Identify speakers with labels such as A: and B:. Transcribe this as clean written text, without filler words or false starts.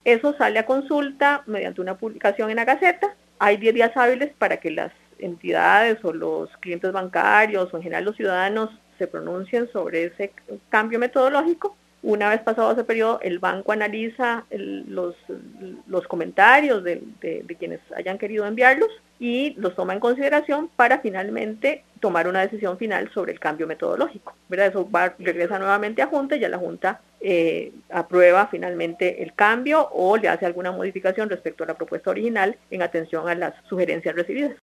A: Eso sale a consulta mediante una publicación en la Gaceta. Hay 10 días hábiles para que las entidades o los clientes bancarios o en general los ciudadanos se pronuncien sobre ese cambio metodológico. Una vez pasado ese periodo, el banco analiza los comentarios de quienes hayan querido enviarlos y los toma en consideración para finalmente tomar una decisión final sobre el cambio metodológico, ¿verdad? Eso regresa nuevamente a Junta y ya la Junta aprueba finalmente el cambio o le hace alguna modificación respecto a la propuesta original en atención a las sugerencias recibidas.